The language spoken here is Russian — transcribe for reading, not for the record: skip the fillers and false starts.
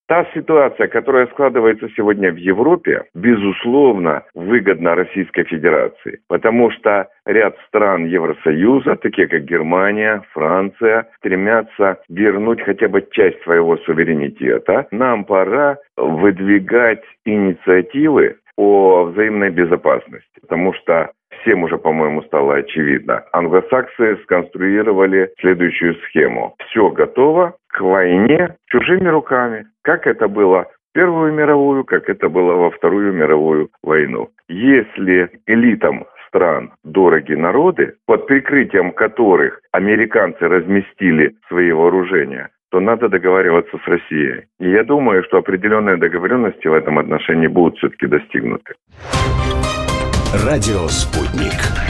Та ситуация, которая складывается сегодня в Европе, безусловно, выгодна Российской Федерации, потому что ряд стран Евросоюза, такие как Германия, Франция, стремятся вернуть хотя бы часть своего суверенитета. Нам пора выдвигать инициативы о взаимной безопасности, потому что всем уже, по-моему, стало очевидно. Англосаксы сконструировали следующую схему. Все готово к войне чужими руками, как это было в Первую мировую, как это было во Вторую мировую войну. Если элитам стран дороги народы, под прикрытием которых американцы разместили свои вооружения, то надо договариваться с Россией. И я думаю, что определенные договоренности в этом отношении будут все-таки достигнуты. Радио «Спутник».